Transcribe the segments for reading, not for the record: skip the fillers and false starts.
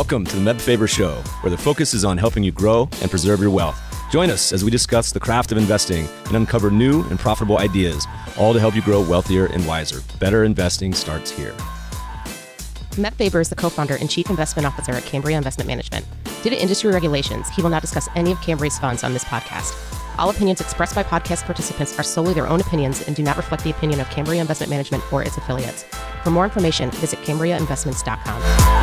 Welcome to the Meb Faber Show, where the focus is on helping you grow and preserve your wealth. Join us as we discuss the craft of investing and uncover new and profitable ideas, all to help you grow wealthier and wiser. Better investing starts here. Meb Faber is the co-founder and chief investment officer at Cambria Investment Management. Due to industry regulations, he will not discuss any of Cambria's funds on this podcast. All opinions expressed by podcast participants are solely their own opinions and do not reflect the opinion of Cambria Investment Management or its affiliates. For more information, visit CambriaInvestments.com.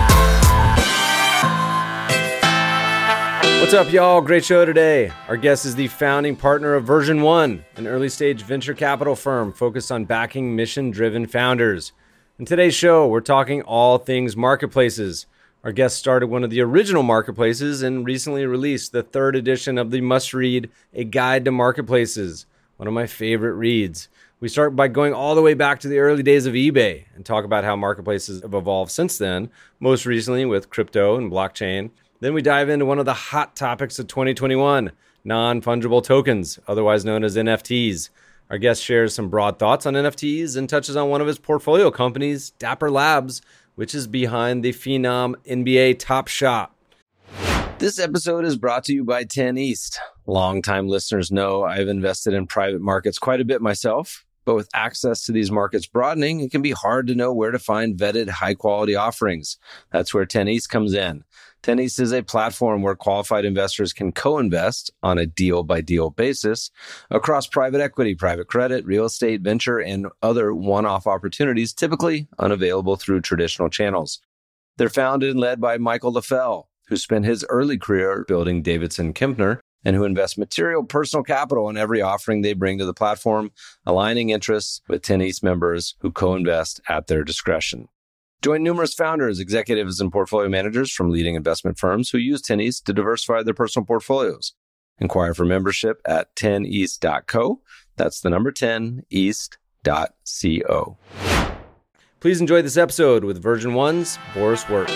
What's up, y'all? Great show today. Our guest is the founding partner of Version 1, an early-stage venture capital firm focused on backing mission-driven founders. In today's show, we're talking all things marketplaces. Our guest started one of the original marketplaces and recently released the third edition of the must-read A Guide to Marketplaces, one of my favorite reads. We start by going all the way back to the early days of eBay and talk about how marketplaces have evolved since then, most recently with crypto and blockchain. Then we dive into one of the hot topics of 2021, non-fungible tokens, otherwise known as NFTs. Our guest shares some broad thoughts on NFTs and touches on one of his portfolio companies, Dapper Labs, which is behind the Phenom NBA Top Shot. This episode is brought to you by 10 East. Longtime listeners know I've invested in private markets quite a bit myself, but with access to these markets broadening, it can be hard to know where to find vetted, high-quality offerings. That's where 10 East comes in. 10 East is a platform where qualified investors can co-invest on a deal-by-deal basis across private equity, private credit, real estate, venture, and other one-off opportunities typically unavailable through traditional channels. They're founded and led by Michael LaFell, who spent his early career building Davidson Kempner and who invest material personal capital in every offering they bring to the platform, aligning interests with 10 East members who co-invest at their discretion. Join numerous founders, executives, and portfolio managers from leading investment firms who use 10 East to diversify their personal portfolios. Inquire for membership at 10east.co. That's the number 10east.co. Please enjoy this episode with Version 1's Boris Wertz.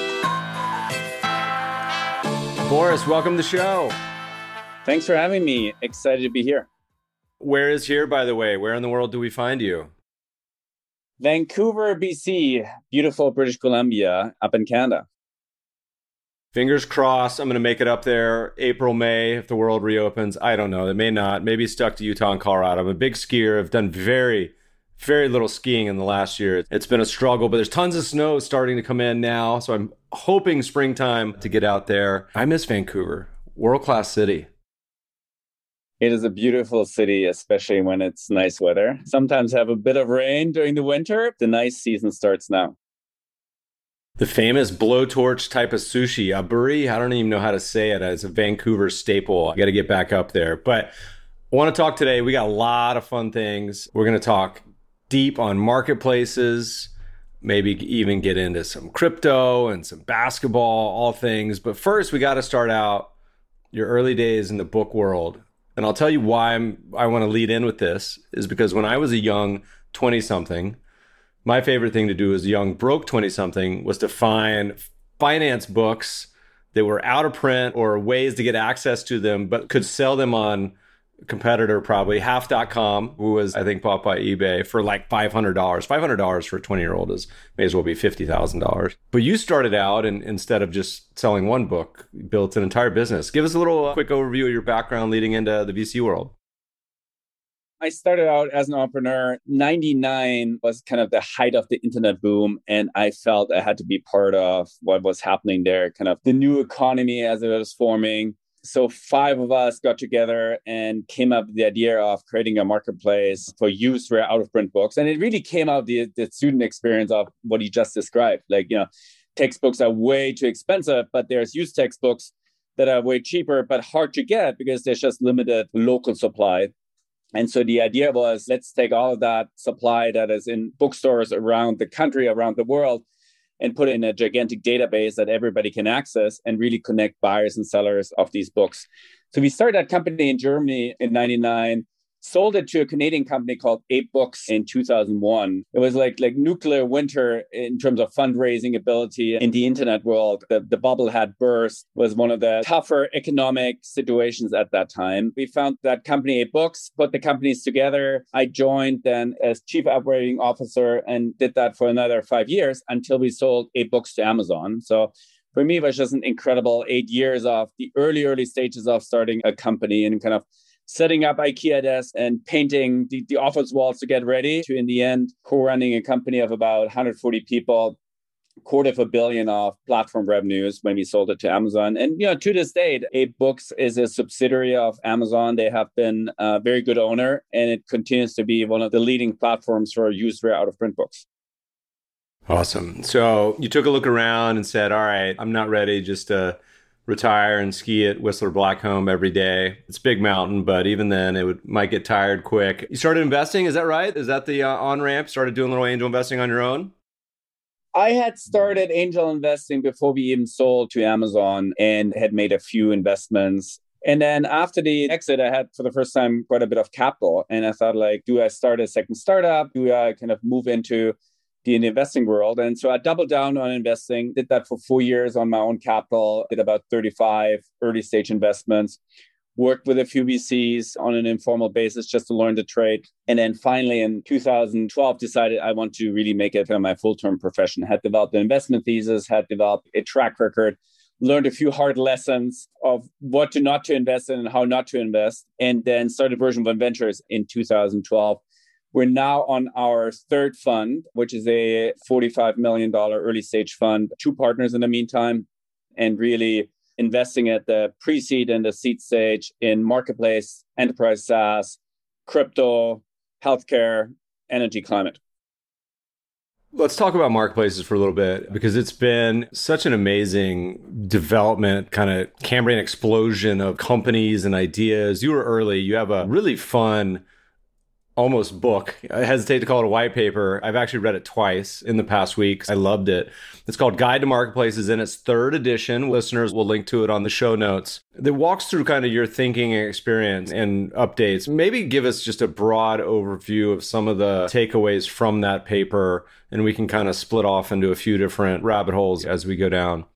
Boris, welcome to the show. Thanks for having me. Excited to be here. Where is here, by the way? Where in the world do we find you? Vancouver, BC, beautiful British Columbia, up in Canada. Fingers crossed. I'm going to make it up there April, May, if the world reopens. I don't know. It may not. Maybe stuck to Utah and Colorado. I'm a big skier. I've done very little skiing in the last year. It's been a struggle, but there's tons of snow starting to come in now. So I'm hoping springtime to get out there. I miss Vancouver. World-class city. It is a beautiful city, especially when it's nice weather. Sometimes have a bit of rain during the winter. The nice season starts now. The famous blowtorch type of sushi, aburi, I don't even know how to say it. It's a Vancouver staple. I got to get back up there. But I want to talk today. We got a lot of fun things. We're going to talk deep on marketplaces, maybe even get into some crypto and some basketball, all things. But first, we got to start out your early days in the book world. And I'll tell you why I want to lead in with this is because when I was a young 20-something, my favorite thing to do as a young broke 20-something was to find finance books that were out of print or ways to get access to them, but could sell them on a competitor, probably Half.com, who was, I think, bought by eBay for like $500. $500 for a 20-year-old may as well be $50,000. But you started out, and instead of just selling one book, built an entire business. Give us a little quick overview of your background leading into the VC world. I started out as an entrepreneur. 99 was kind of the height of the internet boom. And I felt I had to be part of what was happening there, kind of the new economy as it was forming. So 5 of us got together and came up with the idea of creating a marketplace for used rare out-of-print books. And it really came out the student experience of what you just described. Like, textbooks are way too expensive, but there's used textbooks that are way cheaper, but hard to get because there's just limited local supply. And so the idea was, let's take all of that supply that is in bookstores around the country, around the world, and put it in a gigantic database that everybody can access and really connect buyers and sellers of these books. So we started that company in Germany in 99, sold it to a Canadian company called 8 Books in 2001. It was like nuclear winter in terms of fundraising ability in the internet world. The bubble had burst, was one of the tougher economic situations at that time. We found that company 8 Books, put the companies together. I joined then as chief operating officer and did that for another 5 years until we sold 8 Books to Amazon. So for me, it was just an incredible 8 years of the early stages of starting a company and kind of setting up IKEA desks and painting the office walls to get ready to, in the end, co-running a company of about 140 people, $250 million of platform revenues when we sold it to Amazon. And, to this day, Abe Books is a subsidiary of Amazon. They have been a very good owner, and it continues to be one of the leading platforms for used rare out-of-print books. Awesome. So you took a look around and said, all right, I'm not ready just to retire and ski at Whistler Blackcomb every day. It's a big mountain, but even then might get tired quick. You started investing, is that right? Is that the on-ramp? Started doing a little angel investing on your own? I had started angel investing before we even sold to Amazon and had made a few investments. And then after the exit, I had for the first time quite a bit of capital. And I thought, do I start a second startup? Do I kind of move into the investing world? And so I doubled down on investing, did that for 4 years on my own capital, did about 35 early stage investments, worked with a few VCs on an informal basis just to learn the trade. And then finally in 2012, decided I want to really make it kind of my full-term profession. Had developed an investment thesis, had developed a track record, learned a few hard lessons of what to not to invest in and how not to invest, and then started Version 1 Ventures in 2012. We're now on our third fund, which is a $45 million early stage fund, 2 partners in the meantime, and really investing at the pre-seed and the seed stage in marketplace, enterprise SaaS, crypto, healthcare, energy, climate. Let's talk about marketplaces for a little bit, because it's been such an amazing development, kind of Cambrian explosion of companies and ideas. You were early. You have a really fun almost book. I hesitate to call it a white paper. I've actually read it twice in the past weeks. I loved it. It's called Guide to Marketplaces in its 3rd edition. Listeners will link to it on the show notes. That walks through kind of your thinking and experience and updates. Maybe give us just a broad overview of some of the takeaways from that paper, and we can kind of split off into a few different rabbit holes as we go down.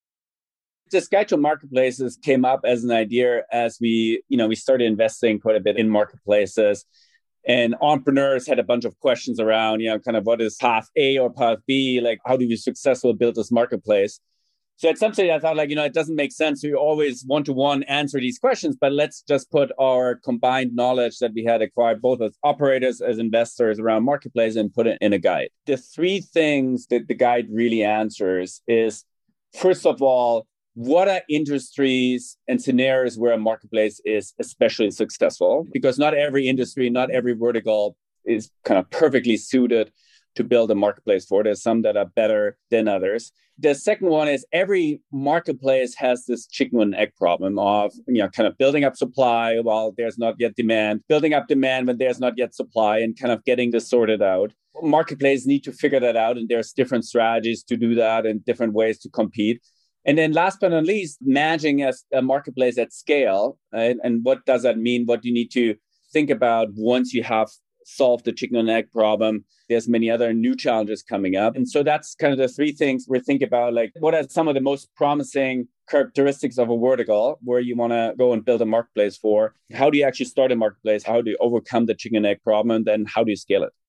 This Guide to Marketplaces came up as an idea as we started investing quite a bit in marketplaces. And entrepreneurs had a bunch of questions around, kind of what is path A or path B? Like, how do we successfully build this marketplace? So at some stage, I thought, it doesn't make sense to always one-to-one answer these questions, but let's just put our combined knowledge that we had acquired both as operators, as investors around marketplace, and put it in a guide. The 3 things that the guide really answers is, first of all, what are industries and scenarios where a marketplace is especially successful? Because not every industry, not every vertical is kind of perfectly suited to build a marketplace for. There's some that are better than others. The second one is every marketplace has this chicken and egg problem of, kind of building up supply while there's not yet demand, building up demand when there's not yet supply, and kind of getting this sorted out. Marketplaces need to figure that out, and there's different strategies to do that and different ways to compete. And then last but not least, managing as a marketplace at scale. Right? And what does that mean? What do you need to think about once you have solved the chicken and egg problem? There's many other new challenges coming up. And so that's kind of the 3 things we're thinking about, what are some of the most promising characteristics of a vertical where you want to go and build a marketplace for? How do you actually start a marketplace? How do you overcome the chicken and egg problem? And then how do you scale it?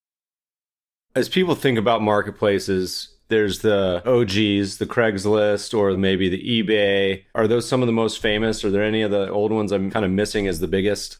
As people think about marketplaces, there's the OGs, the Craigslist, or maybe the eBay. Are those some of the most famous? Are there any of the old ones I'm kind of missing as the biggest?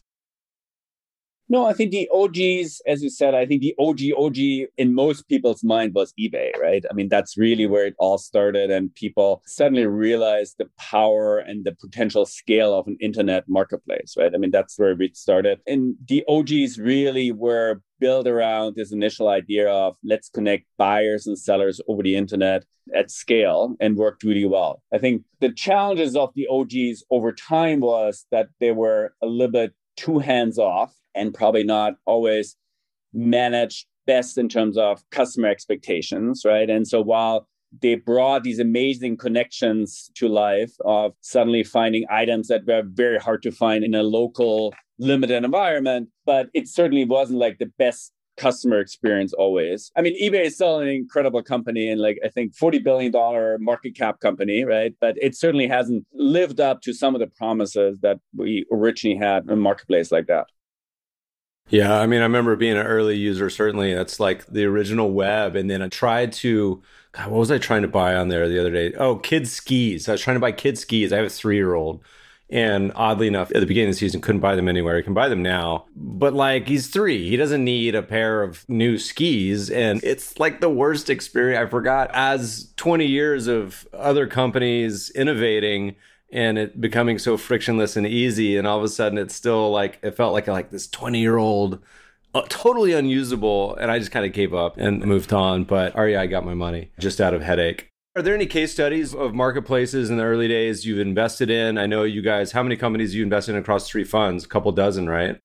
No, I think the OGs, as you said, I think the OG in most people's mind was eBay, right? I mean, that's really where it all started. And people suddenly realized the power and the potential scale of an internet marketplace, right? I mean, that's where it started. And the OGs really were built around this initial idea of let's connect buyers and sellers over the internet at scale, and worked really well. I think the challenges of the OGs over time was that they were a little bit too hands-off and probably not always managed best in terms of customer expectations, right? And so while they brought these amazing connections to life of suddenly finding items that were very hard to find in a local limited environment, but it certainly wasn't the best customer experience always. I mean, eBay is still an incredible company and I think $40 billion market cap company, right? But it certainly hasn't lived up to some of the promises that we originally had in a marketplace like that. Yeah, I mean, I remember being an early user, certainly. That's like the original web. And then I tried to, God, what was I trying to buy on there the other day? Oh, kids skis. I was trying to buy kids skis. I have a 3-year-old. And oddly enough, at the beginning of the season, couldn't buy them anywhere. He can buy them now. But like, he's 3. He doesn't need a pair of new skis. And it's like the worst experience. I forgot, as 20 years of other companies innovating and it becoming so frictionless and easy, and all of a sudden it's still like, it felt like this 20-year-old, totally unusable, and I just kind of gave up and moved on. But REI got my money just out of headache. Are there any case studies of marketplaces in the early days you've invested in? I know you guys, how many companies you invested in across 3 funds? A couple dozen, right?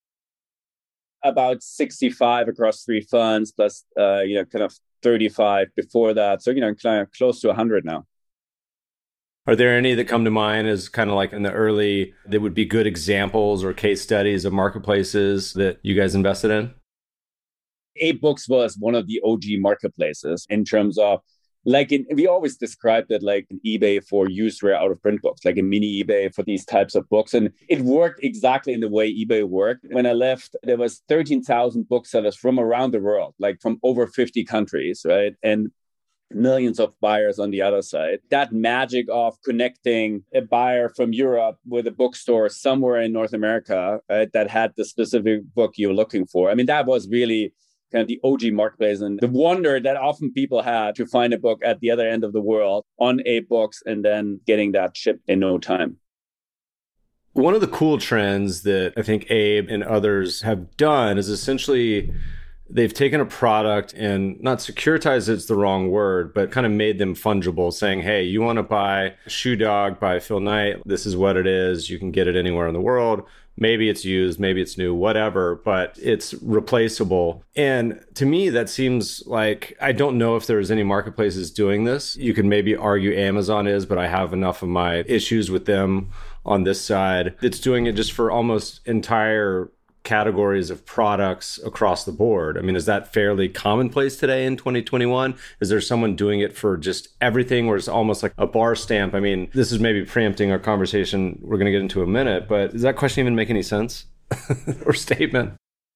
About 65 across 3 funds, plus kind of 35 before that. So, kind of close to 100 now. Are there any that come to mind as kind of like in the early, that would be good examples or case studies of marketplaces that you guys invested in? AbeBooks was one of the OG marketplaces in terms of, we always described it like an eBay for used rare out of print books, like a mini eBay for these types of books. And it worked exactly in the way eBay worked. When I left, there was 13,000 booksellers from around the world, like from over 50 countries, right? And millions of buyers on the other side. That magic of connecting a buyer from Europe with a bookstore somewhere in North America, right, that had the specific book you were looking for. I mean, that was really kind of the OG marketplace, and the wonder that often people had to find a book at the other end of the world on AbeBooks and then getting that shipped in no time. One of the cool trends that I think Abe and others have done is essentially they've taken a product and not securitized, it's the wrong word, but kind of made them fungible, saying, hey, you want to buy Shoe Dog by Phil Knight. This is what it is. You can get it anywhere in the world. Maybe it's used, maybe it's new, whatever, but it's replaceable. And to me, that seems like, I don't know if there's any marketplaces doing this. You could maybe argue Amazon is, but I have enough of my issues with them on this side. It's doing it just for almost entire categories of products across the board. I mean, is that fairly commonplace today in 2021? Is there someone doing it for just everything, where it's almost like a bar stamp? I mean, this is maybe preempting our conversation we're going to get into in a minute, but does that question even make any sense or statement?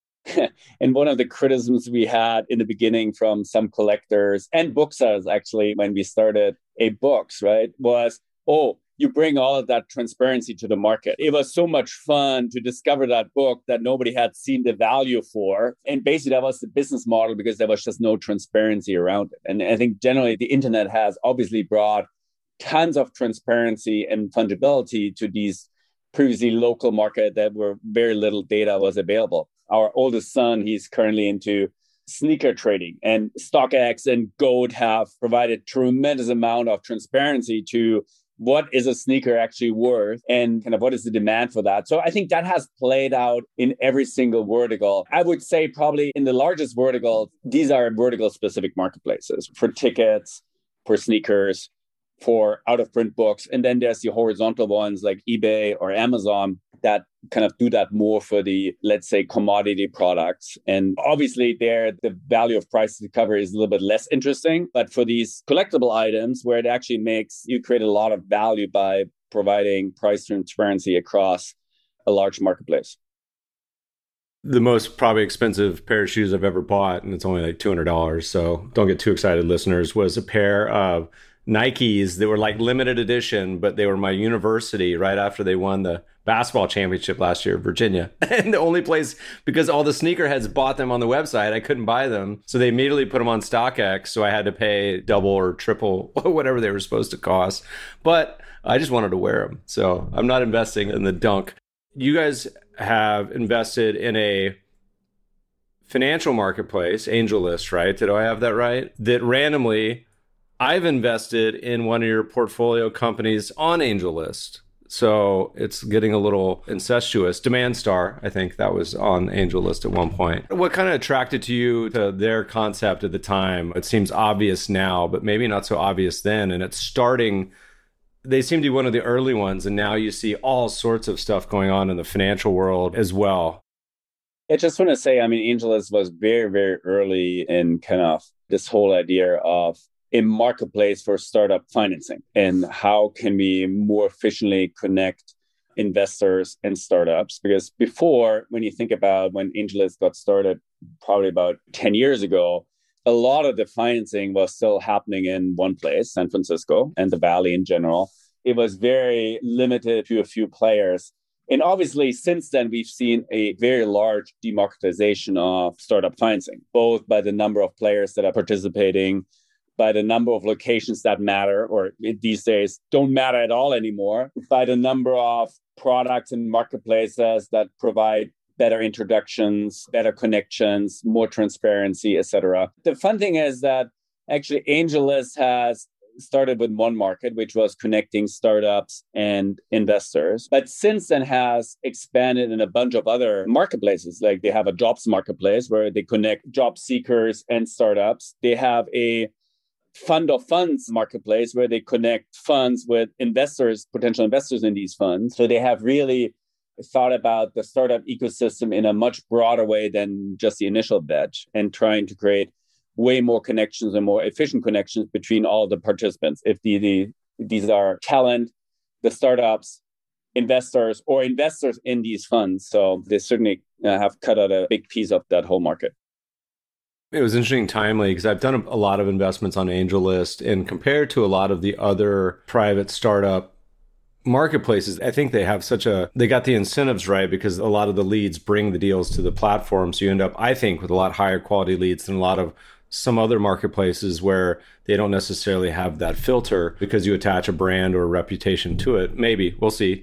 And one of the criticisms we had in the beginning from some collectors and booksellers, actually, when we started AbeBooks, right, was, you bring all of that transparency to the market. It was so much fun to discover that book that nobody had seen the value for. And basically, that was the business model because there was just no transparency around it. And I think generally the internet has obviously brought tons of transparency and fungibility to these previously local market that where very little data was available. Our oldest son, he's currently into sneaker trading, and StockX and GOAT have provided tremendous amount of transparency to what is a sneaker actually worth and kind of what is the demand for that. So I think that has played out in every single vertical. I would say probably in the largest vertical, these are vertical specific marketplaces for tickets, for sneakers, for out of print books. And then there's the horizontal ones like eBay or Amazon that kind of do that more for the, let's say, commodity products. And obviously there, the value of price to cover is a little bit less interesting. But for these collectible items where it actually makes you create a lot of value by providing price transparency across a large marketplace. The most probably expensive pair of shoes I've ever bought, and it's only like $200, so don't get too excited, listeners, was a pair of Nikes that were like limited edition, but they were my university right after they won the basketball championship last year, Virginia. And the only place, because all the sneakerheads bought them on the website, I couldn't buy them. So they immediately put them on StockX. So I had to pay double or triple whatever they were supposed to cost. But I just wanted to wear them. So I'm not investing in the Dunk. You guys have invested in a financial marketplace, AngelList, right? Did I have that right? That randomly, I've invested in one of your portfolio companies on AngelList. So it's getting a little incestuous. DemandStar, I think that was on AngelList at one point. What kind of attracted to you to their concept at the time? It seems obvious now, but maybe not so obvious then. And it's starting, they seem to be one of the early ones. And now you see all sorts of stuff going on in the financial world as well. I just want to say, I mean, AngelList was very, very early in kind of this whole idea of a marketplace for startup financing and how can we more efficiently connect investors and startups. Because before, when you think about when AngelList got started, probably about 10 years ago, a lot of the financing was still happening in one place, San Francisco and the Valley in general. It was very limited to a few players. And obviously, since then, we've seen a very large democratization of startup financing, both by the number of players that are participating, by the number of locations that matter, or these days don't matter at all anymore, by the number of products and marketplaces that provide better introductions, better connections, more transparency, etc. The fun thing is that actually AngelList has started with one market, which was connecting startups and investors, but since then has expanded in a bunch of other marketplaces. Like they have a jobs marketplace where they connect job seekers and startups. They have a fund of funds marketplace where they connect funds with investors, potential investors in these funds. So they have really thought about the startup ecosystem in a much broader way than just the initial batch, and trying to create way more connections and more efficient connections between all the participants. If these are talent, the startups, investors, or investors in these funds. So they certainly have cut out a big piece of that whole market. It was interesting, timely, because I've done a lot of investments on AngelList, and compared to a lot of the other private startup marketplaces, I think they have they got the incentives right, because a lot of the leads bring the deals to the platform. So you end up, I think, with a lot higher quality leads than a lot of some other marketplaces where they don't necessarily have that filter because you attach a brand or a reputation to it. Maybe, we'll see,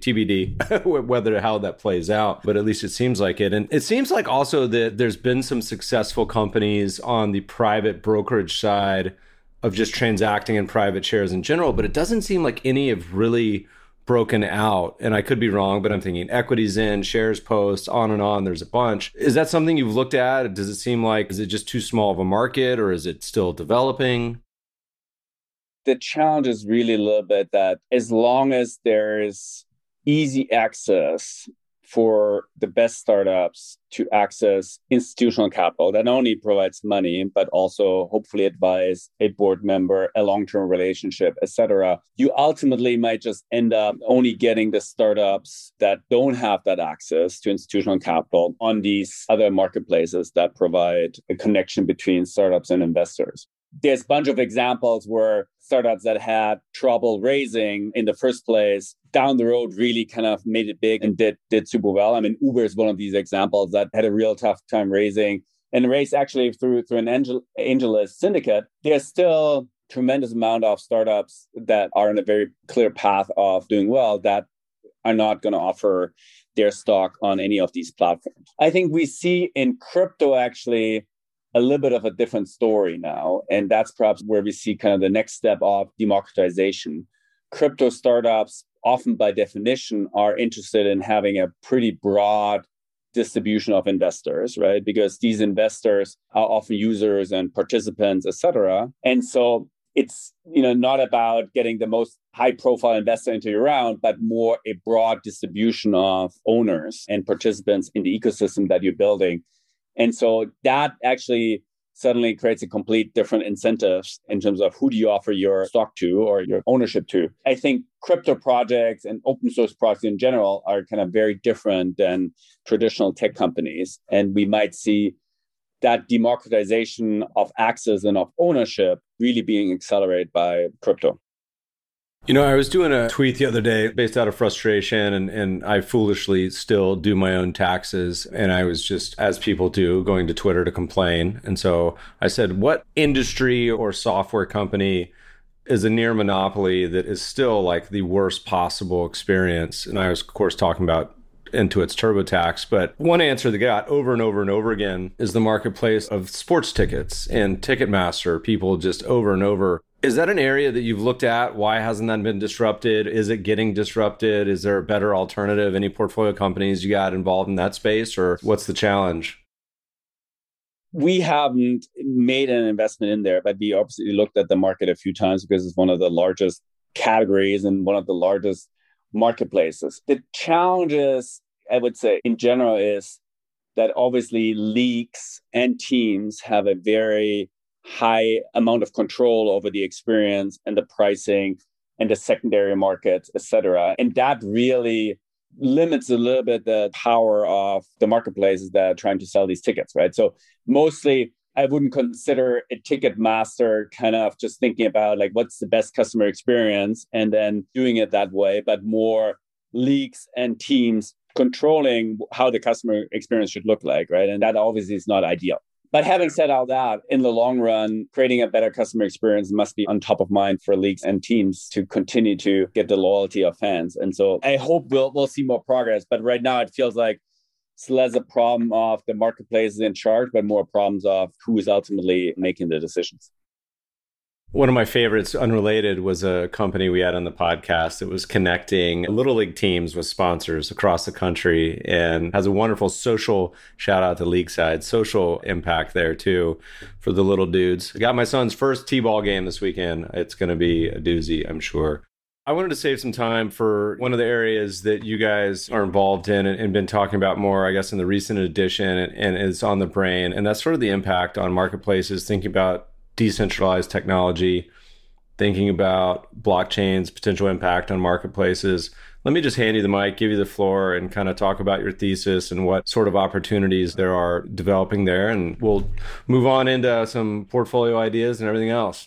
TBD, how that plays out, but at least it seems like it. And it seems like also that there's been some successful companies on the private brokerage side of just transacting in private shares in general, but it doesn't seem like any have really broken out. And I could be wrong, but I'm thinking equities in, shares post, on and on. There's a bunch. Is that something you've looked at? Does it seem like, is it just too small of a market, or is it still developing? The challenge is really a little bit that as long as there is easy access for the best startups to access institutional capital that not only provides money, but also hopefully advise a board member, a long-term relationship, etc., you ultimately might just end up only getting the startups that don't have that access to institutional capital on these other marketplaces that provide a connection between startups and investors. There's a bunch of examples where startups that had trouble raising in the first place down the road really kind of made it big and did super well. I mean, Uber is one of these examples that had a real tough time raising and raised actually through an AngelList syndicate. There's still tremendous amount of startups that are in a very clear path of doing well that are not going to offer their stock on any of these platforms. I think we see in crypto actually a little bit of a different story now. And that's perhaps where we see kind of the next step of democratization. Crypto startups, often by definition, are interested in having a pretty broad distribution of investors, right? Because these investors are often users and participants, et cetera. And so it's not about getting the most high-profile investor into your round, but more a broad distribution of owners and participants in the ecosystem that you're building. And so that actually suddenly creates a complete different incentives in terms of who do you offer your stock to or your ownership to. I think crypto projects and open source projects in general are kind of very different than traditional tech companies. And we might see that democratization of access and of ownership really being accelerated by crypto. I was doing a tweet the other day based out of frustration, and I foolishly still do my own taxes. And I was just, as people do, going to Twitter to complain. And so I said, what industry or software company is a near monopoly that is still like the worst possible experience? And I was, of course, talking about Intuit's TurboTax. But one answer that got over and over and over again is the marketplace of sports tickets and Ticketmaster. People just over and over. Is that an area that you've looked at? Why hasn't that been disrupted? Is it getting disrupted? Is there a better alternative? Any portfolio companies you got involved in that space, or what's the challenge? We haven't made an investment in there, but we obviously looked at the market a few times because it's one of the largest categories and one of the largest marketplaces. The challenge is, I would say, in general, is that obviously leagues and teams have a very high amount of control over the experience and the pricing and the secondary markets, et cetera. And that really limits a little bit the power of the marketplaces that are trying to sell these tickets, right? So mostly I wouldn't consider a ticket master kind of just thinking about like what's the best customer experience and then doing it that way, but more leagues and teams controlling how the customer experience should look like, right? And that obviously is not ideal. But having said all that, in the long run, creating a better customer experience must be on top of mind for leagues and teams to continue to get the loyalty of fans. And so I hope we'll see more progress. But right now, it feels like it's less a problem of the marketplaces in charge, but more problems of who is ultimately making the decisions. One of my favorites, unrelated, was a company we had on the podcast that was connecting Little League teams with sponsors across the country and has a wonderful social, shout out to League Side, social impact there too for the little dudes. I got my son's first T-ball game this weekend. It's going to be a doozy, I'm sure. I wanted to save some time for one of the areas that you guys are involved in and been talking about more, I guess, in the recent edition and is on the brain. And that's sort of the impact on marketplaces, thinking about decentralized technology, thinking about blockchain's potential impact on marketplaces. Let me just hand you the mic, give you the floor, and kind of talk about your thesis and what sort of opportunities there are developing there. And we'll move on into some portfolio ideas and everything else.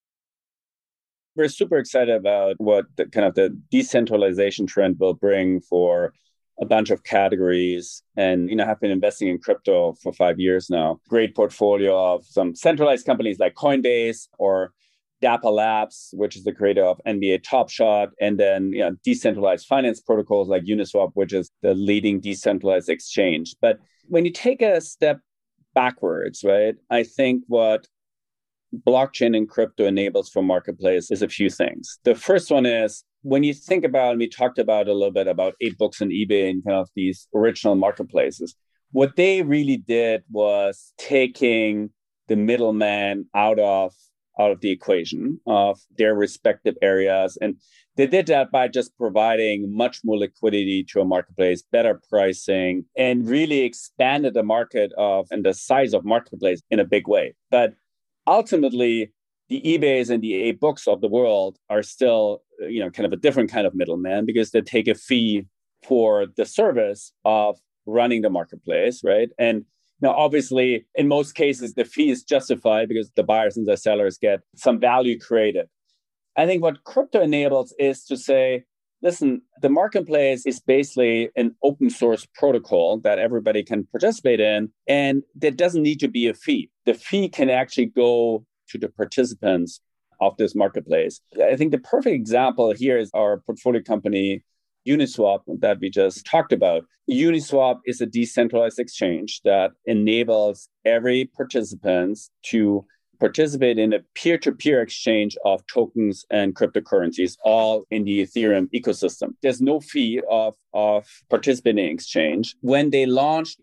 We're super excited about what the kind of the decentralization trend will bring for a bunch of categories. And, have been investing in crypto for 5 years now. Great portfolio of some centralized companies like Coinbase or Dapper Labs, which is the creator of NBA Top Shot. And then, decentralized finance protocols like Uniswap, which is the leading decentralized exchange. But when you take a step backwards, right, I think what blockchain and crypto enables for marketplace is a few things. The first one is when you think about, and we talked about a little bit about 8books and eBay and kind of these original marketplaces, what they really did was taking the middleman out of the equation of their respective areas. And they did that by just providing much more liquidity to a marketplace, better pricing, and really expanded the market and the size of marketplace in a big way. But ultimately, the eBays and the 8books of the world are still, kind of a different kind of middleman because they take a fee for the service of running the marketplace, right? And now, obviously, in most cases, the fee is justified because the buyers and the sellers get some value created. I think what crypto enables is to say, listen, the marketplace is basically an open source protocol that everybody can participate in, and there doesn't need to be a fee. The fee can actually go to the participants of this marketplace. I think the perfect example here is our portfolio company, Uniswap, that we just talked about. Uniswap is a decentralized exchange that enables every participant to participate in a peer-to-peer exchange of tokens and cryptocurrencies, all in the Ethereum ecosystem. There's no fee of participating in exchange. When they launched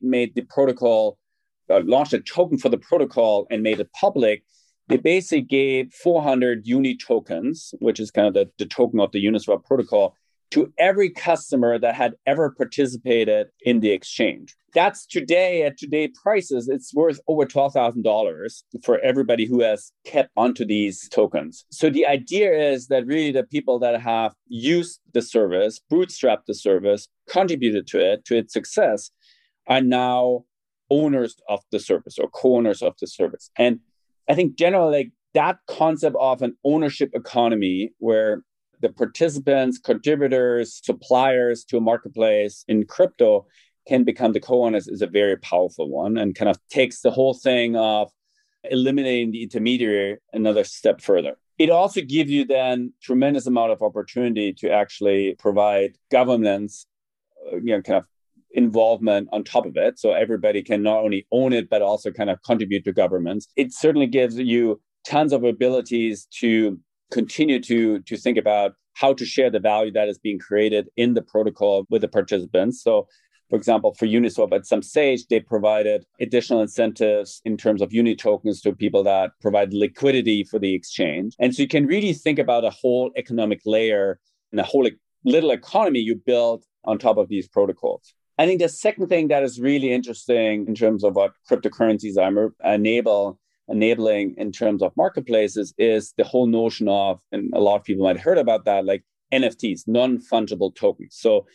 a token for the protocol and made it public, they basically gave 400 uni tokens, which is kind of the token of the Uniswap protocol, to every customer that had ever participated in the exchange. That's today, at today's prices, it's worth over $12,000 for everybody who has kept onto these tokens. So the idea is that really the people that have used the service, bootstrapped the service, contributed to its success, are now owners of the service or co-owners of the service. And I think generally that concept of an ownership economy where the participants, contributors, suppliers to a marketplace in crypto can become the co-owners is a very powerful one and kind of takes the whole thing of eliminating the intermediary another step further. It also gives you then tremendous amount of opportunity to actually provide governance, kind of involvement on top of it. So everybody can not only own it, but also kind of contribute to governments. It certainly gives you tons of abilities to continue to think about how to share the value that is being created in the protocol with the participants. So, for example, for Uniswap, at some stage, they provided additional incentives in terms of uni tokens to people that provide liquidity for the exchange. And so you can really think about a whole economic layer and a whole little economy you build on top of these protocols. I think the second thing that is really interesting in terms of what cryptocurrencies are enabling in terms of marketplaces is the whole notion of, and a lot of people might have heard about that, like NFTs, non-fungible tokens. So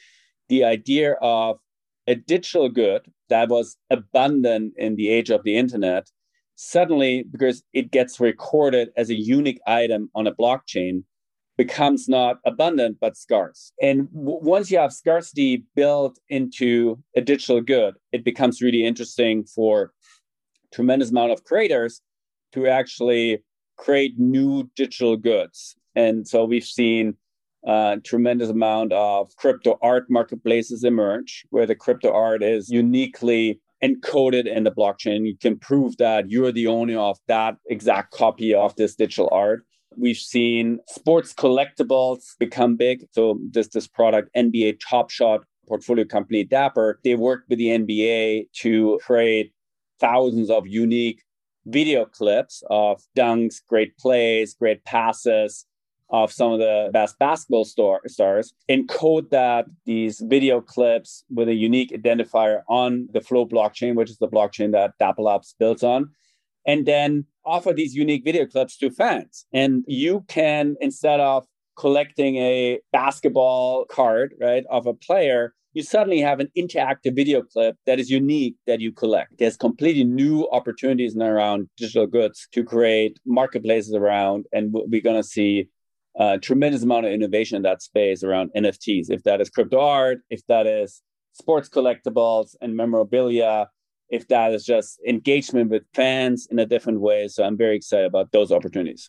the idea of a digital good that was abundant in the age of the internet, suddenly, because it gets recorded as a unique item on a blockchain, becomes not abundant, but scarce. And once you have scarcity built into a digital good, it becomes really interesting for tremendous amount of creators to actually create new digital goods. And so we've seen a tremendous amount of crypto art marketplaces emerge, where the crypto art is uniquely encoded in the blockchain. You can prove that you're the owner of that exact copy of this digital art. We've seen sports collectibles become big. So this product, NBA Top Shot portfolio company Dapper, they worked with the NBA to create thousands of unique video clips of dunks, great plays, great passes of some of the best basketball stars, encode these video clips with a unique identifier on the Flow blockchain, which is the blockchain that Dapper Labs built on, and then offer these unique video clips to fans. And you can, instead of collecting a basketball card, right, of a player, you suddenly have an interactive video clip that is unique that you collect. There's completely new opportunities around digital goods to create marketplaces around, and we're going to see a tremendous amount of innovation in that space around NFTs, if that is crypto art, if that is sports collectibles and memorabilia, if that is just engagement with fans in a different way. So I'm very excited about those opportunities.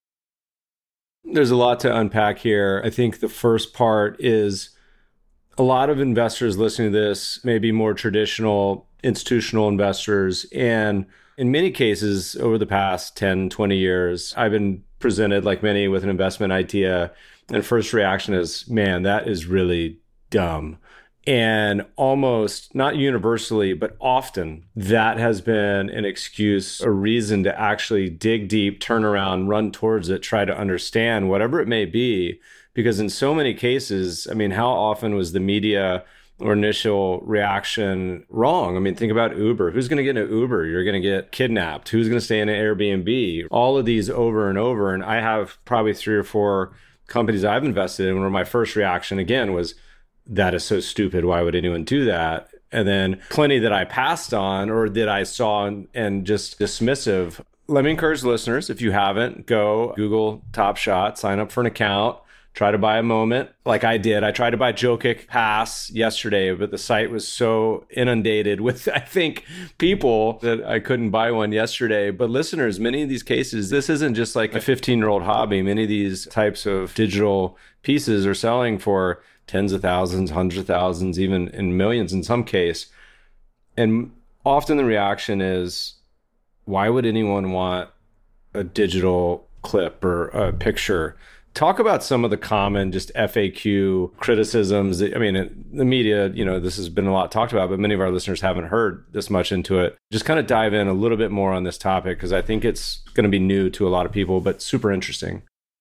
There's a lot to unpack here. I think the first part is a lot of investors listening to this may be more traditional institutional investors. And in many cases, over the past 10, 20 years, I've been presented, like many, with an investment idea. And first reaction is, man, that is really dumb. And almost, not universally, but often, that has been an excuse, a reason to actually dig deep, turn around, run towards it, try to understand whatever it may be. Because in so many cases, I mean, how often was the media or initial reaction wrong? I mean, think about Uber. Who's going to get in an Uber? You're going to get kidnapped. Who's going to stay in an Airbnb? All of these over and over. And I have probably 3 or 4 companies I've invested in where my first reaction, again, was, that is so stupid. Why would anyone do that? And then plenty that I passed on or that I saw and just dismissive. Let me encourage listeners, if you haven't, go Google Top Shot, sign up for an account, try to buy a moment like I did. I tried to buy Jokic Pass yesterday, but the site was so inundated with, I think, people that I couldn't buy one yesterday. But listeners, many of these cases, this isn't just like a 15-year-old hobby. Many of these types of digital pieces are selling for tens of thousands, hundreds of thousands, even in millions in some case. And often the reaction is, why would anyone want a digital clip or a picture? Talk about some of the common just FAQ criticisms. I mean, the media, this has been a lot talked about, but many of our listeners haven't heard this much into it. Just kind of dive in a little bit more on this topic, because I think it's going to be new to a lot of people, but super interesting.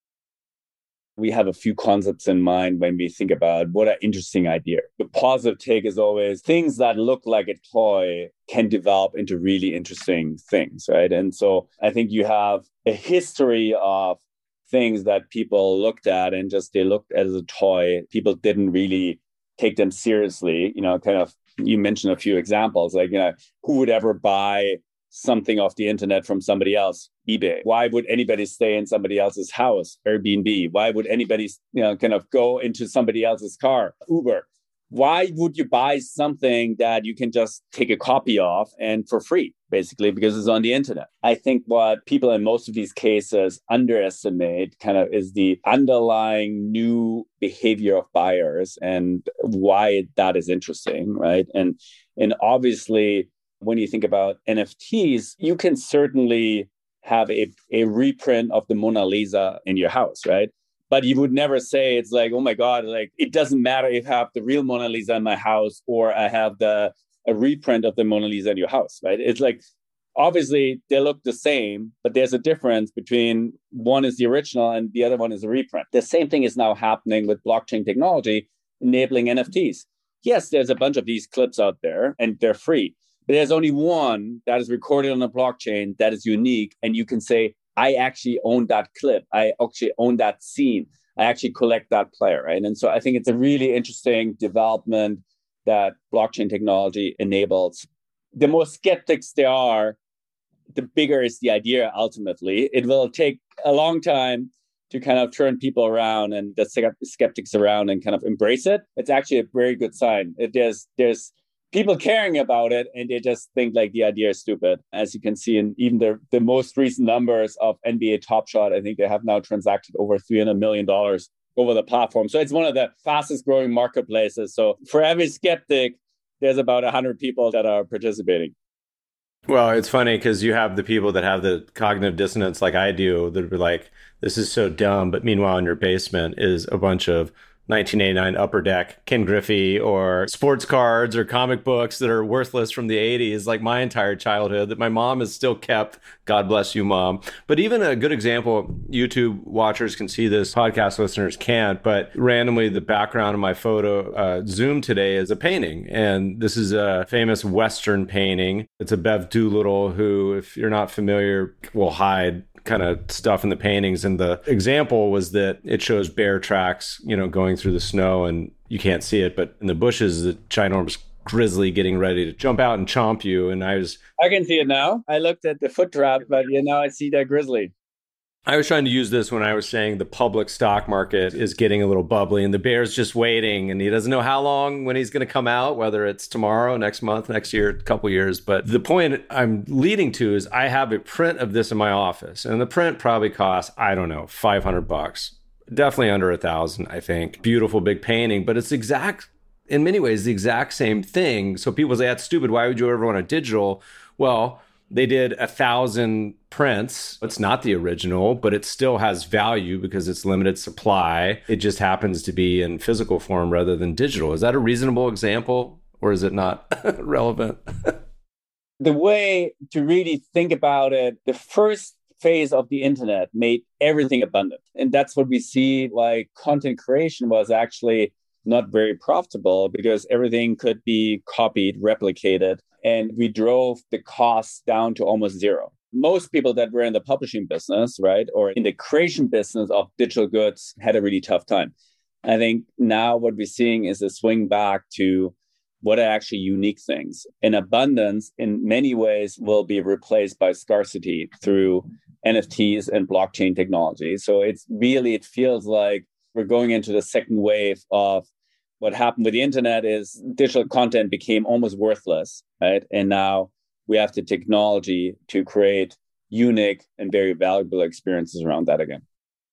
We have a few concepts in mind when we think about what an interesting idea. The positive take is always things that look like a toy can develop into really interesting things, right? And so I think you have a history of things that people looked at and just they looked as a toy. People didn't really take them seriously. You mentioned a few examples, like, who would ever buy something off the internet from somebody else? eBay. Why would anybody stay in somebody else's house? Airbnb. Why would anybody, go into somebody else's car? Uber. Why would you buy something that you can just take a copy of and for free, basically, because it's on the internet? I think what people in most of these cases underestimate is the underlying new behavior of buyers and why that is interesting, right? And obviously, when you think about NFTs, you can certainly have a reprint of the Mona Lisa in your house, right? But you would never say it's like, oh my God, like it doesn't matter if I have the real Mona Lisa in my house or I have a reprint of the Mona Lisa in your house, right? It's like, obviously they look the same, but there's a difference between one is the original and the other one is a reprint. The same thing is now happening with blockchain technology enabling NFTs. Yes, there's a bunch of these clips out there and they're free. But there's only one that is recorded on a blockchain that is unique. And you can say, I actually own that clip. I actually own that scene. I actually collect that player, right? And so I think it's a really interesting development that blockchain technology enables. The more skeptics there are, the bigger is the idea ultimately. It will take a long time to kind of turn people around and the skeptics around and kind of embrace it. It's actually a very good sign. There's people caring about it, and they just think like the idea is stupid. As you can see in even the most recent numbers of NBA Top Shot, I think they have now transacted over $300 million over the platform. So it's one of the fastest growing marketplaces. So for every skeptic, there's about 100 people that are participating. Well, it's funny because you have the people that have the cognitive dissonance like I do that are like, this is so dumb. But meanwhile, in your basement is a bunch of 1989 Upper Deck Ken Griffey or sports cards or comic books that are worthless from the 80s, like my entire childhood that my mom has still kept. God bless you, Mom. But even a good example, YouTube watchers can see this, podcast listeners can't, but randomly the background of my photo Zoom today is a painting. And this is a famous Western painting. It's a Bev Doolittle who, if you're not familiar, will hide kind of stuff in the paintings. And the example was that it shows bear tracks, going through the snow and you can't see it, but in the bushes, the ginormous grizzly getting ready to jump out and chomp you. And I can see it now. I looked at the foot trap, but I see that grizzly. I was trying to use this when I was saying the public stock market is getting a little bubbly and the bear's just waiting and he doesn't know how long when he's going to come out, whether it's tomorrow, next month, next year, a couple years. But the point I'm leading to is I have a print of this in my office and the print probably costs, I don't know, $500, definitely under $1,000, I think. Beautiful big painting, but it's in many ways, the exact same thing. So people say, that's stupid. Why would you ever want a digital? Well, they did 1,000 prints. It's not the original, but it still has value because it's limited supply. It just happens to be in physical form rather than digital. Is that a reasonable example or is it not relevant? The way to really think about it, the first phase of the internet made everything abundant. And that's what we see, like content creation was actually not very profitable because everything could be copied, replicated, and we drove the costs down to almost zero. Most people that were in the publishing business, right, or in the creation business of digital goods had a really tough time. I think now what we're seeing is a swing back to what are actually unique things. And abundance in many ways will be replaced by scarcity through NFTs and blockchain technology. So it feels like we're going into the second wave of what happened with the internet is digital content became almost worthless, right? And now we have the technology to create unique and very valuable experiences around that again.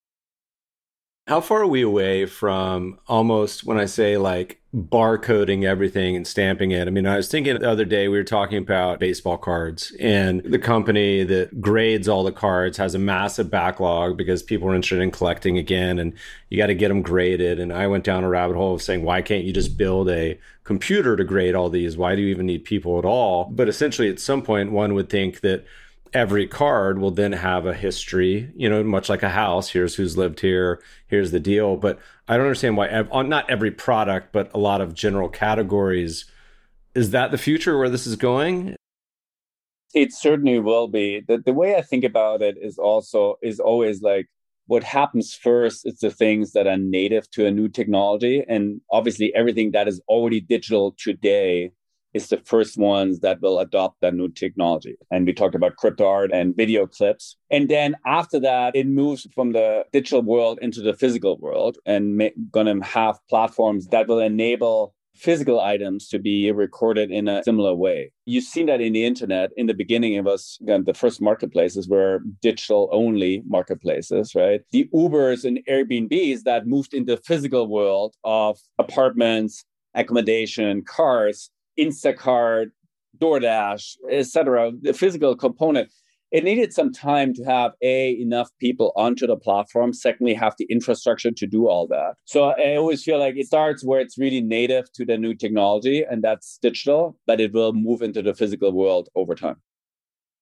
How far are we away from almost, when I say like barcoding everything and stamping it? I mean, I was thinking the other day we were talking about baseball cards, and the company that grades all the cards has a massive backlog because people are interested in collecting again, and you got to get them graded. And I went down a rabbit hole of saying, why can't you just build a computer to grade all these? Why do you even need people at all? But essentially, at some point, one would think that every card will then have a history, much like a house. Here's who's lived here. Here's the deal. But I don't understand why, not every product, but a lot of general categories. Is that the future where this is going? It certainly will be. The way I think about it is always like what happens first is the things that are native to a new technology. And obviously everything that is already digital today is the first ones that will adopt that new technology. And we talked about crypto art and video clips. And then after that, it moves from the digital world into the physical world and going to have platforms that will enable physical items to be recorded in a similar way. You've seen that in the internet. In the beginning, it was the first marketplaces were digital only marketplaces, right? The Ubers and Airbnbs that moved into the physical world of apartments, accommodation, cars, Instacart, DoorDash, etc. The physical component, it needed some time to have enough people onto the platform. Secondly, have the infrastructure to do all that. So I always feel like it starts where it's really native to the new technology, and that's digital, but it will move into the physical world over time.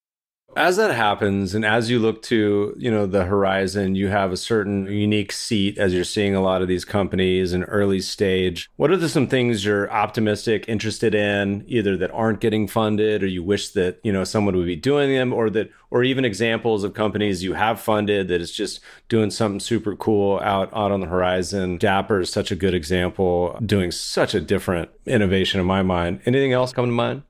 As that happens, and as you look to, the horizon, you have a certain unique seat as you're seeing a lot of these companies in early stage. What are some things you're optimistic, interested in, either that aren't getting funded, or you wish that, someone would be doing them, or even examples of companies you have funded that is just doing something super cool out on the horizon? Dapper is such a good example, doing such a different innovation in my mind. Anything else come to mind?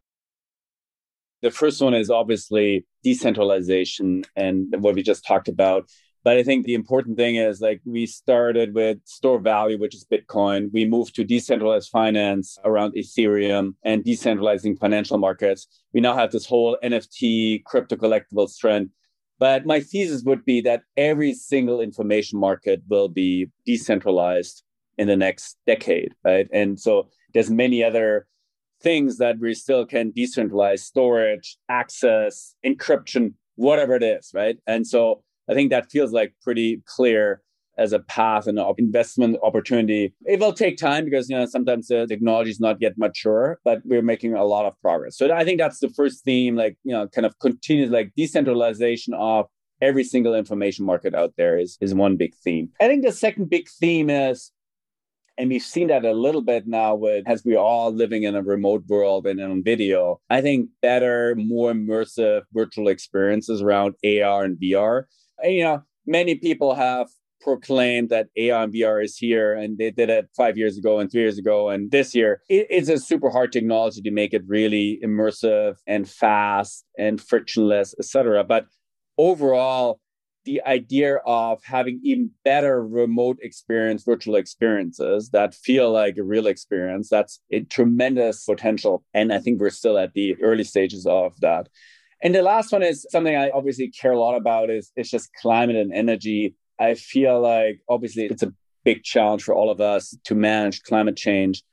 The first one is obviously decentralization and what we just talked about. But I think the important thing is we started with store value, which is Bitcoin. We moved to decentralized finance around Ethereum and decentralizing financial markets. We now have this whole NFT crypto collectibles trend. But my thesis would be that every single information market will be decentralized in the next decade, right? And so there's many other things that we still can decentralize: storage, access, encryption, whatever it is, right? And so I think that feels pretty clear as a path and an investment opportunity. It will take time because sometimes the technology is not yet mature, but we're making a lot of progress. So I think that's the first theme, kind of continuous decentralization of every single information market out there is one big theme. I think the second big theme is, and we've seen that a little bit now as we're all living in a remote world and on video, I think better, more immersive virtual experiences around AR and VR. And, many people have proclaimed that AR and VR is here, and they did it 5 years ago and 3 years ago and this year. It's a super hard technology to make it really immersive and fast and frictionless, etc. But overall, the idea of having even better remote experience, virtual experiences that feel like a real experience, that's a tremendous potential. And I think we're still at the early stages of that. And the last one is something I obviously care a lot about it's just climate and energy. I feel like obviously it's a big challenge for all of us to manage climate change.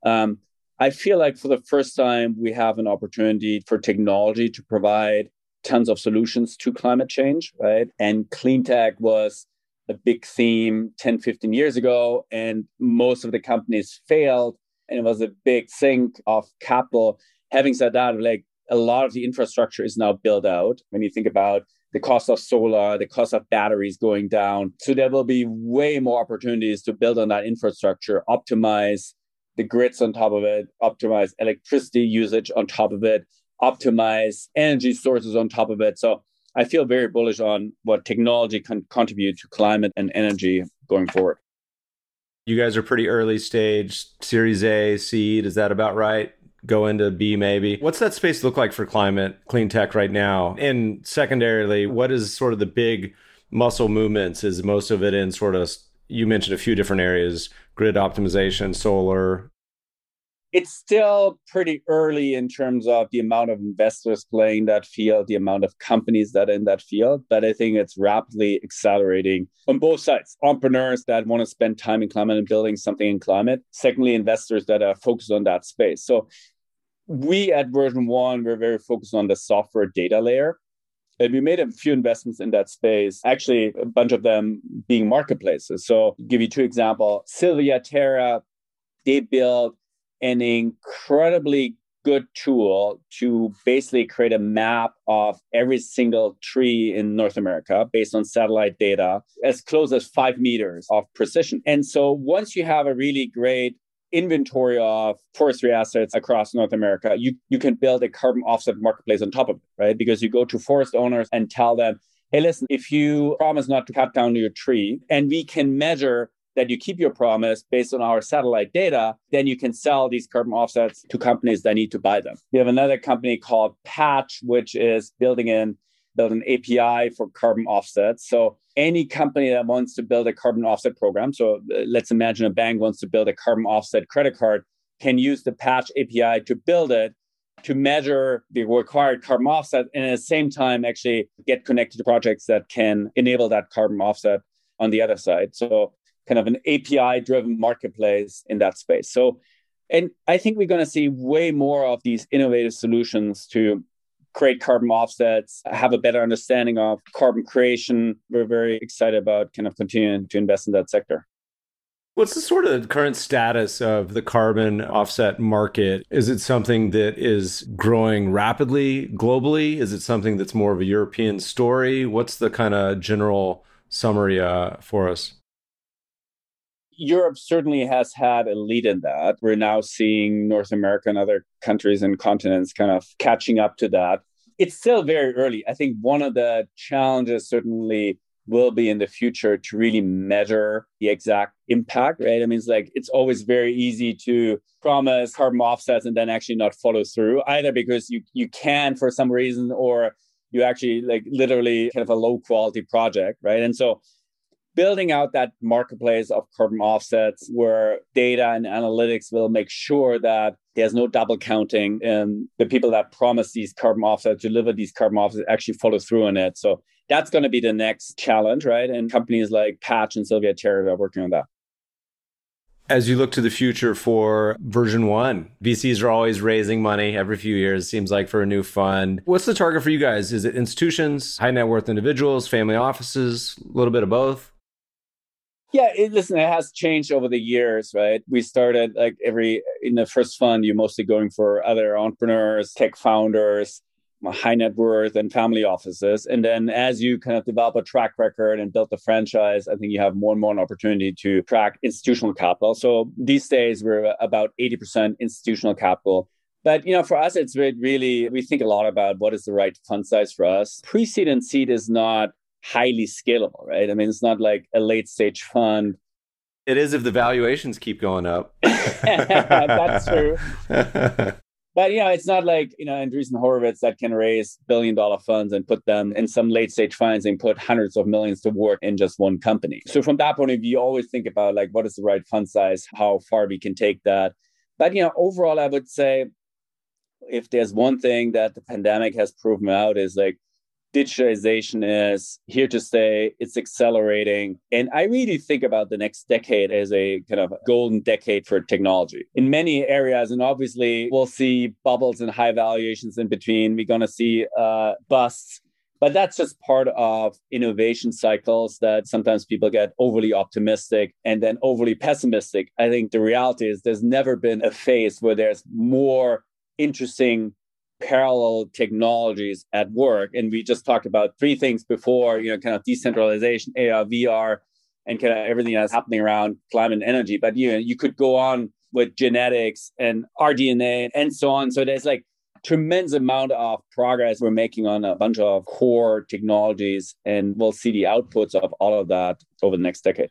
I feel like for the first time, we have an opportunity for technology to provide tons of solutions to climate change, right? And clean tech was a big theme 10, 15 years ago, and most of the companies failed, and it was a big sink of capital. Having said that, a lot of the infrastructure is now built out. When you think about the cost of solar, the cost of batteries going down. So there will be way more opportunities to build on that infrastructure, optimize the grids on top of it, optimize electricity usage on top of it, optimize energy sources on top of it. So I feel very bullish on what technology can contribute to climate and energy going forward. You guys are pretty early stage, Series A, seed, is that about right? Go into B maybe. What's that space look like for climate, clean tech right now? And secondarily, what is sort of the big muscle movements? Is most of it in sort of, you mentioned a few different areas, grid optimization, solar? It's still pretty early in terms of the amount of investors playing that field, the amount of companies that are in that field. But I think it's rapidly accelerating on both sides. Entrepreneurs that want to spend time in climate and building something in climate. Secondly, investors that are focused on that space. So we at Version 1, we're very focused on the software data layer. And we made a few investments in that space, actually a bunch of them being marketplaces. So I'll give you two examples. Sylvia Terra, they built an incredibly good tool to basically create a map of every single tree in North America based on satellite data as close as 5 meters of precision. And so once you have a really great inventory of forestry assets across North America, you can build a carbon offset marketplace on top of it, right? Because you go to forest owners and tell them, hey, listen, if you promise not to cut down your tree and we can measure that you keep your promise based on our satellite data, then you can sell these carbon offsets to companies that need to buy them. We have another company called Patch, which is build an API for carbon offsets. So any company that wants to build a carbon offset program, so let's imagine a bank wants to build a carbon offset credit card, can use the Patch API to build it, to measure the required carbon offset, and at the same time actually get connected to projects that can enable that carbon offset on the other side. So kind of an API-driven marketplace in that space. So, and I think we're going to see way more of these innovative solutions to create carbon offsets, have a better understanding of carbon creation. We're very excited about kind of continuing to invest in that sector. What's the sort of current status of the carbon offset market? Is it something that is growing rapidly globally? Is it something that's more of a European story? What's the kind of general summary for us? Europe certainly has had a lead in that. We're now seeing North America and other countries and continents kind of catching up to that. It's still very early. I think one of the challenges certainly will be in the future to really measure the exact impact, right? I mean, it's always very easy to promise carbon offsets and then actually not follow through, either because you can for some reason, or you actually literally kind of a low quality project, right? And so building out that marketplace of carbon offsets where data and analytics will make sure that there's no double counting and the people that promise these carbon offsets, deliver these carbon offsets, actually follow through on it. So that's going to be the next challenge, right? And companies like Patch and Sylvia Terry are working on that. As you look to the future for version 1, VCs are always raising money every few years, seems like, for a new fund. What's the target for you guys? Is it institutions, high net worth individuals, family offices, a little bit of both? Yeah, it has changed over the years, right? We started in the first fund, you're mostly going for other entrepreneurs, tech founders, high net worth and family offices. And then as you kind of develop a track record and build the franchise, I think you have more and more an opportunity to track institutional capital. So these days we're about 80% institutional capital. But, for us, it's really, we think a lot about what is the right fund size for us. Pre-seed and seed is not highly scalable, right? I mean, it's not like a late stage fund. It is if the valuations keep going up. That's true. But, it's not like, Andreessen Horowitz that can raise billion-dollar funds and put them in some late-stage funds and put hundreds of millions to work in just one company. So from that point of view, you always think about, what is the right fund size, how far we can take that. But, overall, I would say if there's one thing that the pandemic has proven out is, digitalization is here to stay. It's accelerating. And I really think about the next decade as a kind of golden decade for technology in many areas. And obviously, we'll see bubbles and high valuations in between. We're going to see busts. But that's just part of innovation cycles that sometimes people get overly optimistic and then overly pessimistic. I think the reality is there's never been a phase where there's more interesting parallel technologies at work. And we just talked about three things before, kind of decentralization, AR, VR, and kind of everything that's happening around climate and energy. But, you could go on with genetics and RDNA and so on. So there's tremendous amount of progress we're making on a bunch of core technologies, and we'll see the outputs of all of that over the next decade.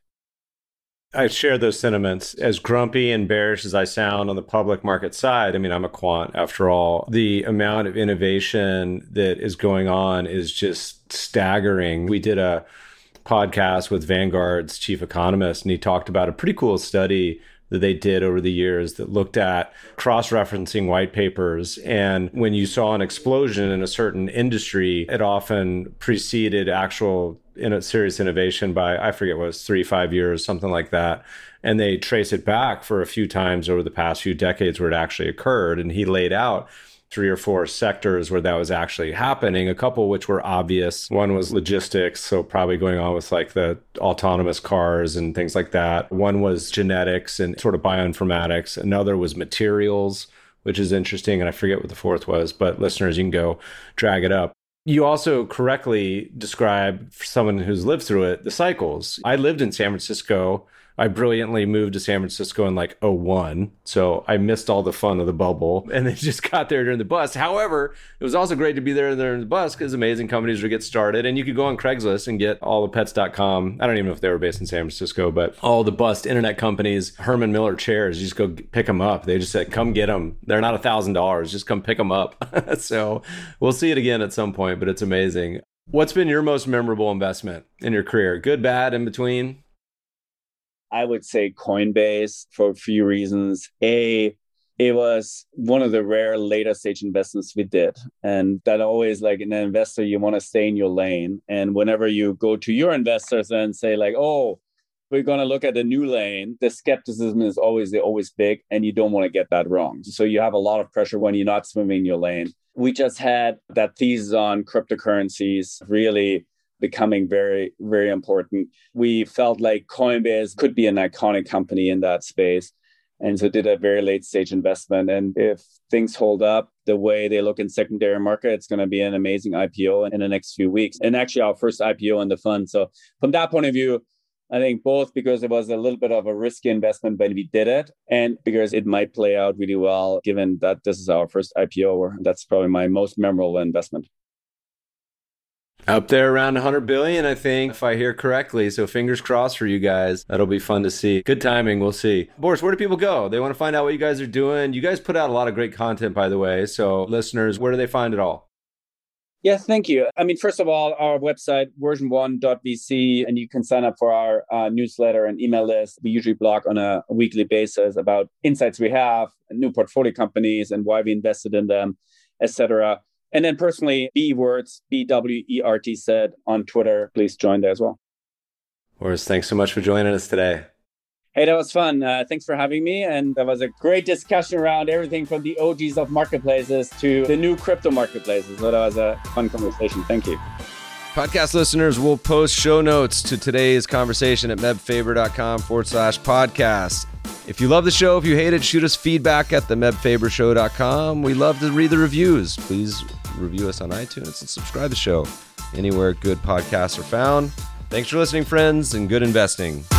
I share those sentiments. As grumpy and bearish as I sound on the public market side, I mean, I'm a quant after all. The amount of innovation that is going on is just staggering. We did a podcast with Vanguard's chief economist, and he talked about a pretty cool study that they did over the years that looked at cross-referencing white papers. And when you saw an explosion in a certain industry, it often preceded actual serious innovation by, I forget what it was, 3-5 years, something like that. And they trace it back for a few times over the past few decades where it actually occurred. And he laid out 3 or 4 sectors where that was actually happening, a couple which were obvious. One was logistics, so probably going on with the autonomous cars and things like that. One was genetics and sort of bioinformatics. Another was materials, which is interesting. And I forget what the fourth was, but listeners, you can go drag it up. You also correctly describe, for someone who's lived through it, the cycles. I lived in San Francisco. I brilliantly moved to San Francisco in 2001. So I missed all the fun of the bubble and then just got there during the bust. However, it was also great to be there during the bust because amazing companies would get started. And you could go on Craigslist and get all the pets.com. I don't even know if they were based in San Francisco, but all the bust internet companies, Herman Miller chairs, you just go pick them up. They just said, come get them. They're not $1,000. Just come pick them up. So we'll see it again at some point, but it's amazing. What's been your most memorable investment in your career? Good, bad, in between? I would say Coinbase for a few reasons. It was one of the rare later stage investments we did. And that always, an investor, you want to stay in your lane. And whenever you go to your investors and say oh, we're going to look at a new lane, the skepticism is always big, and you don't want to get that wrong. So you have a lot of pressure when you're not swimming in your lane. We just had that thesis on cryptocurrencies really becoming very, very important. We felt like Coinbase could be an iconic company in that space. And so did a very late stage investment. And if things hold up the way they look in secondary market, it's going to be an amazing IPO in the next few weeks. And actually our first IPO in the fund. So from that point of view, I think both because it was a little bit of a risky investment when we did it, and because it might play out really well, given that this is our first IPO. That's probably my most memorable investment. Up there around 100 billion, I think, if I hear correctly. So fingers crossed for you guys. That'll be fun to see. Good timing. We'll see. Boris, where do people go? They want to find out what you guys are doing. You guys put out a lot of great content, by the way. So listeners, where do they find it all? Yes, thank you. I mean, first of all, our website, version1.vc, and you can sign up for our newsletter and email list. We usually blog on a weekly basis about insights we have, new portfolio companies and why we invested in them, etc. And then personally, BWertz, BWERTZ on Twitter. Please join there as well. Boris, thanks so much for joining us today. Hey, that was fun. Thanks for having me. And that was a great discussion around everything from the OGs of marketplaces to the new crypto marketplaces. So that was a fun conversation. Thank you. Podcast listeners, will post show notes to today's conversation at mebfaber.com/podcast. If you love the show, if you hate it, shoot us feedback at themebfabershow.com. We love to read the reviews. Please review us on iTunes and subscribe to the show anywhere good podcasts are found. Thanks for listening, friends, and good investing.